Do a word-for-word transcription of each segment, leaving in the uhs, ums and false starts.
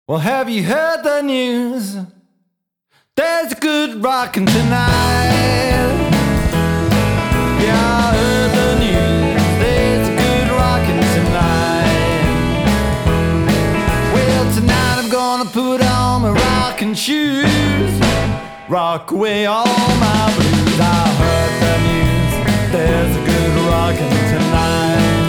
Well, have you heard the news? There's a good rockin' tonight. Yeah, I heard the news. There's a good rockin' tonight. Well, tonight I'm gonna put on my rockin' shoes, rock away all my blues. I heard the news. There's a good rockin' tonight.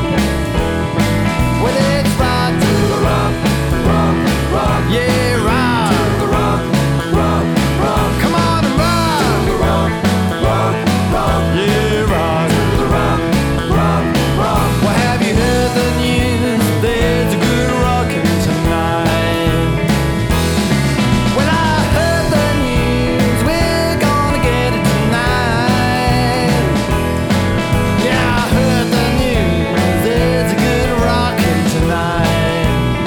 Well, it's rock to the rock, rock, rock, yeah, rock to the rock, rock, rock. Come on and rock to the rock, rock, rock, yeah, rock to the rock, rock, rock. Well, have you heard the news? There's a good rockin' tonight. Well, I heard the news. We're gonna get it tonight. Yeah, I heard the news. There's a good rockin' tonight.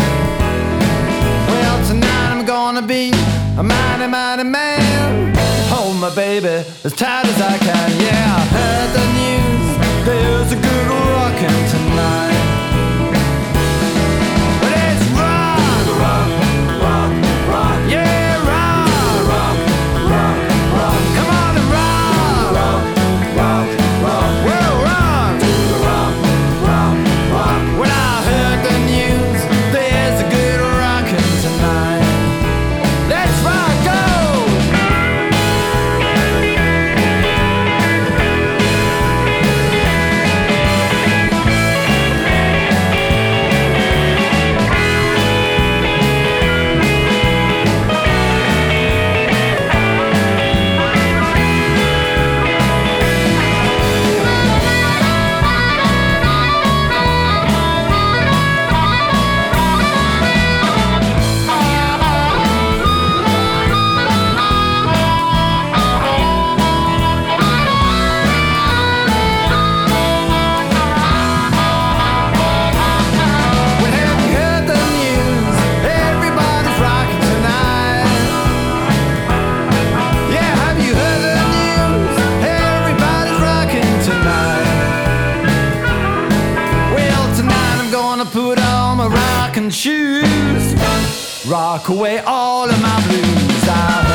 Well, tonight I'm gonna be a mighty, mighty man. Hold my baby as tight as I can. Yeah, I heard the news. There's a good rockin' tonight. But it's rock, rock, rock, rock, yeah, rock, rock, rock, rock. Come on and rock, rock, rock, rock. Well, rock to the rock, rock, rock. When I heard the news, there's a good rockin' tonight. Let's rock, go! Well, have you heard the news? Everybody's rockin' tonight. Yeah, have you heard the news? Everybody's rockin' tonight. Well, tonight I'm gonna put on my rockin' shoes, rock away all of my blues. I